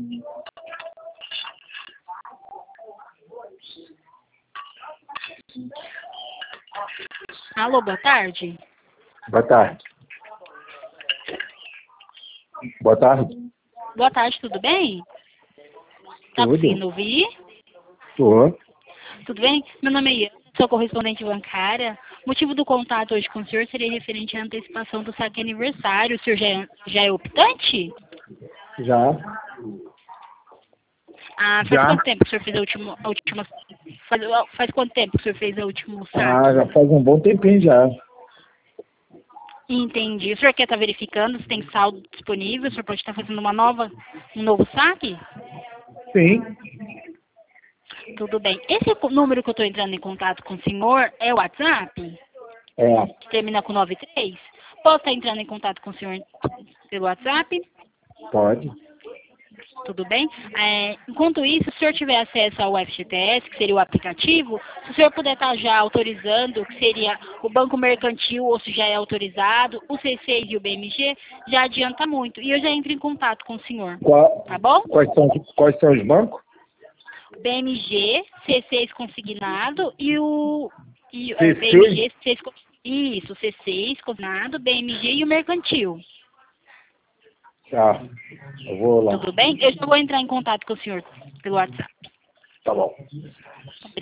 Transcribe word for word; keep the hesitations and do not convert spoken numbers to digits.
Alô, boa tarde. Boa tarde. Boa tarde. Boa tarde, tudo bem? Tá Tudo. conseguindo ouvir? Tô. Tudo bem? Meu nome é Iana, sou correspondente bancária. O motivo do contato hoje com o senhor seria referente à antecipação do saque aniversário. O senhor já é, já é optante? Já. Ah, faz Já. quanto tempo que o senhor fez a última... A última faz, faz quanto tempo que o senhor fez a última saque? Ah, já faz um bom tempinho já. Entendi. O senhor quer estar verificando se tem saldo disponível? O senhor pode estar fazendo uma nova, um novo saque? Sim. Tudo bem. Esse co- número que eu estou entrando em contato com o senhor é o WhatsApp? É. Que termina com nove três? Posso estar entrando em contato com o senhor pelo WhatsApp? Pode. Tudo bem? É, enquanto isso, se o senhor tiver acesso ao F G T S, que seria o aplicativo, se o senhor puder estar já autorizando, que seria o Banco Mercantil, ou se já é autorizado, o C seis e o B M G, já adianta muito. E eu já entro em contato com o senhor. Qual, Tá bom? quais, são, quais são os bancos? B M G, C seis consignado e o e, é, C B M G, seis? C seis, con- isso, C seis consignado, B M G e o mercantil. Tá. Eu vou lá. Tudo bem? Eu já vou entrar em contato com o senhor pelo WhatsApp. Tá bom.